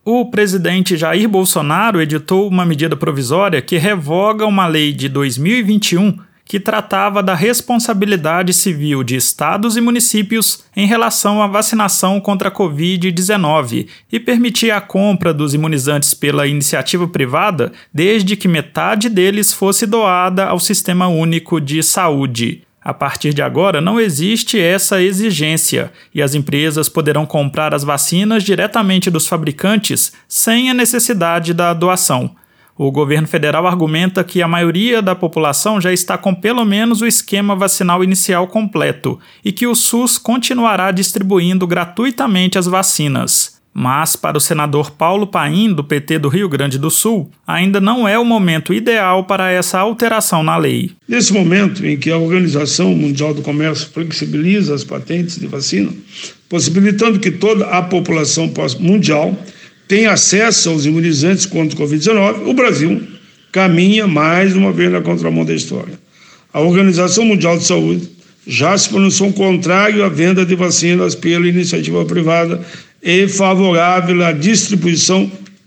O presidente Jair Bolsonaro editou uma medida provisória que revoga uma lei de 2021 que tratava da responsabilidade civil de estados e municípios em relação à vacinação contra a Covid-19 e permitia a compra dos imunizantes pela iniciativa privada desde que metade deles fosse doada ao Sistema Único de Saúde. A partir de agora, não existe essa exigência e as empresas poderão comprar as vacinas diretamente dos fabricantes sem a necessidade da doação. O governo federal argumenta que a maioria da população já está com pelo menos o esquema vacinal inicial completo e que o SUS continuará distribuindo gratuitamente as vacinas. Mas, para o senador Paulo Paim, do PT do Rio Grande do Sul, ainda não é o momento ideal para essa alteração na lei. Nesse momento em que a Organização Mundial do Comércio flexibiliza as patentes de vacina, possibilitando que toda a população mundial tenha acesso aos imunizantes contra o Covid-19, o Brasil caminha mais uma vez na contramão da história. A Organização Mundial de Saúde já se pronunciou contrário à venda de vacinas pela iniciativa privada e favorável à distribuição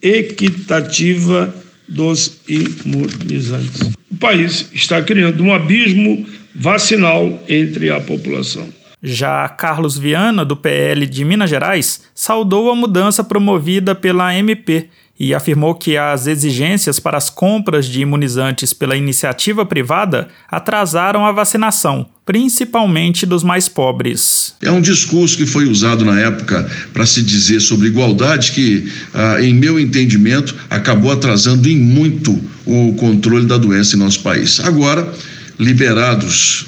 equitativa dos imunizantes. O país está criando um abismo vacinal entre a população. Já Carlos Viana, do PL de Minas Gerais, saudou a mudança promovida pela MP e afirmou que as exigências para as compras de imunizantes pela iniciativa privada atrasaram a vacinação, principalmente dos mais pobres. É um discurso que foi usado na época para se dizer sobre igualdade que, em meu entendimento, acabou atrasando em muito o controle da doença em nosso país. Agora, liberados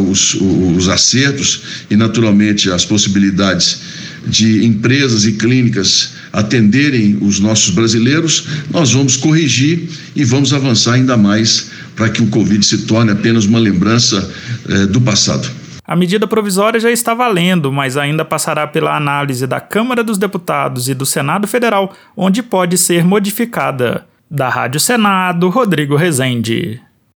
os acertos e, naturalmente, as possibilidades de empresas e clínicas atenderem os nossos brasileiros, nós vamos corrigir e vamos avançar ainda mais para que o Covid se torne apenas uma lembrança do passado. A medida provisória já está valendo, mas ainda passará pela análise da Câmara dos Deputados e do Senado Federal, onde pode ser modificada. Da Rádio Senado, Rodrigo Rezende.